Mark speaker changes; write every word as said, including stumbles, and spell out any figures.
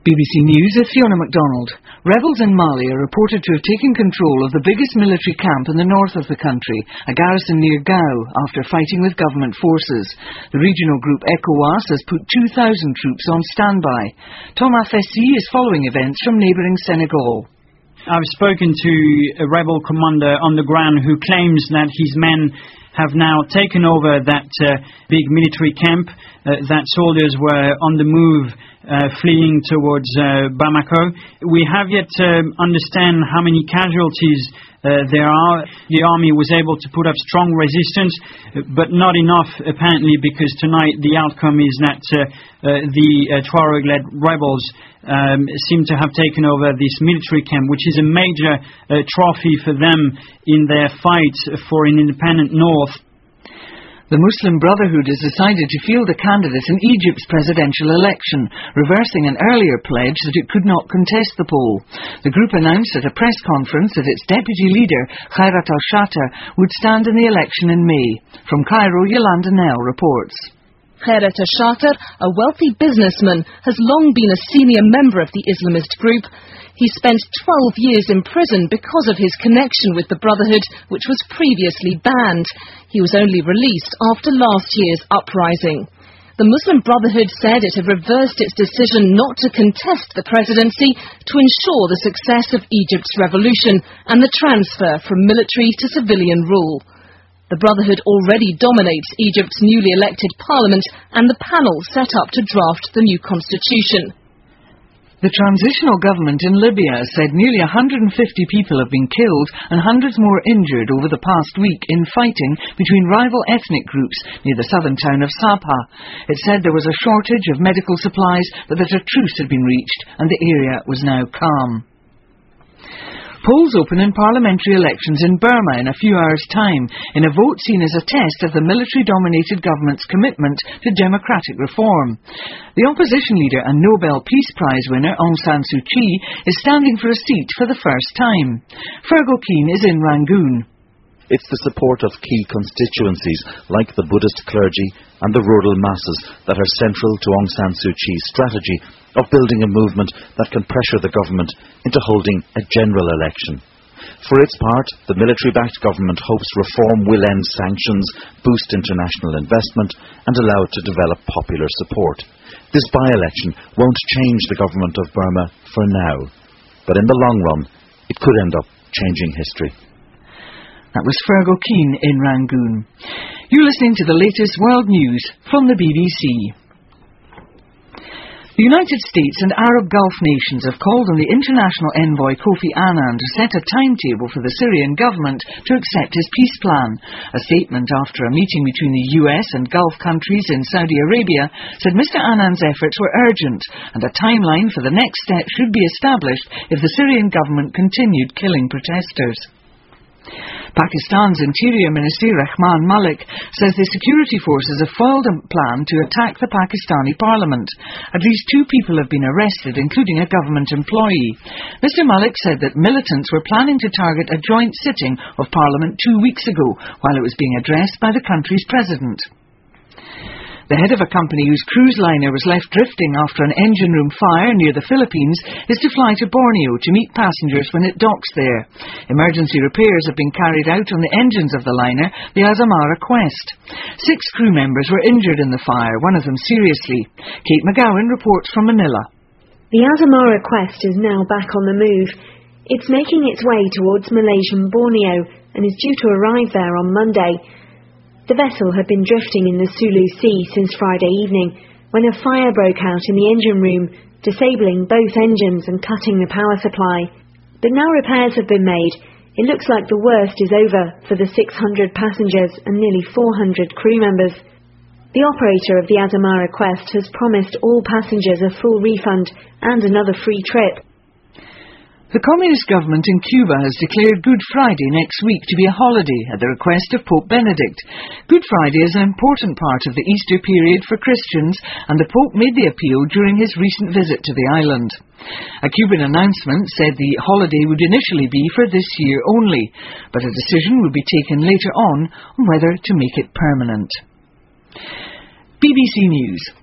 Speaker 1: B B C News is Fiona MacDonald. Rebels in Mali are reported to have taken control of the biggest military camp in the north of the country, a garrison near Gao, after fighting with government forces. The regional group ECOWAS has put two thousand troops on standby. Thomas Fessy is following events from neighbouring Senegal.
Speaker 2: I've spoken to a rebel commander on the ground who claims that his men have now taken over that uh, big military camp, uh, that soldiers were on the move, uh, fleeing towards uh, Bamako. We have yet to understand how many casualties uh, there are. The army was able to put up strong resistance, but not enough apparently, because tonight the outcome is that uh, uh, the uh, Tuareg-led rebels Um, seem to have taken over this military camp, which is a major uh, trophy for them in their fight for an independent north.
Speaker 1: The Muslim Brotherhood has decided to field a candidate in Egypt's presidential election, reversing an earlier pledge that it could not contest the poll. The group announced at a press conference that its deputy leader, Khairat al-Shatter, would stand in the election in May. From Cairo, Yolanda Nell reports.
Speaker 3: Khairat al-Shatter, a wealthy businessman, has long been a senior member of the Islamist group. He spent twelve years in prison because of his connection with the Brotherhood, which was previously banned. He was only released after last year's uprising. The Muslim Brotherhood said it had reversed its decision not to contest the presidency to ensure the success of Egypt's revolution and the transfer from military to civilian rule. The Brotherhood already dominates Egypt's newly elected parliament and the panel set up to draft the new constitution.
Speaker 1: The transitional government in Libya said nearly one hundred fifty people have been killed and hundreds more injured over the past week in fighting between rival ethnic groups near the southern town of Sabha. It said there was a shortage of medical supplies, but that a truce had been reached and the area was now calm. Polls open in parliamentary elections in Burma in a few hours' time, in a vote seen as a test of the military-dominated government's commitment to democratic reform. The opposition leader and Nobel Peace Prize winner Aung San Suu Kyi is standing for a seat for the first time. Fergal Keane is in Rangoon.
Speaker 4: It's the support of key constituencies like the Buddhist clergy and the rural masses that are central to Aung San Suu Kyi's strategy of building a movement that can pressure the government into holding a general election. For its part, the military-backed government hopes reform will end sanctions, boost international investment and allow it to develop popular support. This by-election won't change the government of Burma for now, but in the long run, it could end up changing history.
Speaker 1: That was Fergal Keane in Rangoon. You're listening to the latest world news from the B B C. The United States and Arab Gulf nations have called on the international envoy Kofi Annan to set a timetable for the Syrian government to accept his peace plan. A statement after a meeting between the U S and Gulf countries in Saudi Arabia said Mister Annan's efforts were urgent and a timeline for the next step should be established if the Syrian government continued killing protesters. Pakistan's Interior Minister Rahman Malik says the security forces have foiled a plan to attack the Pakistani parliament. At least two people have been arrested, including a government employee. Mister Malik said that militants were planning to target a joint sitting of parliament two weeks ago while it was being addressed by the country's president. The head of a company whose cruise liner was left drifting after an engine room fire near the Philippines is to fly to Borneo to meet passengers when it docks there. Emergency repairs have been carried out on the engines of the liner, the Azamara Quest. Six crew members were injured in the fire, one of them seriously. Kate McGowan reports from Manila.
Speaker 5: The Azamara Quest is now back on the move. It's making its way towards Malaysian Borneo and is due to arrive there on Monday. The vessel had been drifting in the Sulu Sea since Friday evening when a fire broke out in the engine room, disabling both engines and cutting the power supply. But now repairs have been made. It looks like the worst is over for the six hundred passengers and nearly four hundred crew members. The operator of the Azamara Quest has promised all passengers a full refund and another free trip.
Speaker 1: The Communist government in Cuba has declared Good Friday next week to be a holiday at the request of Pope Benedict. Good Friday is an important part of the Easter period for Christians, and the Pope made the appeal during his recent visit to the island. A Cuban announcement said the holiday would initially be for this year only, but a decision would be taken later on on whether to make it permanent. B B C News.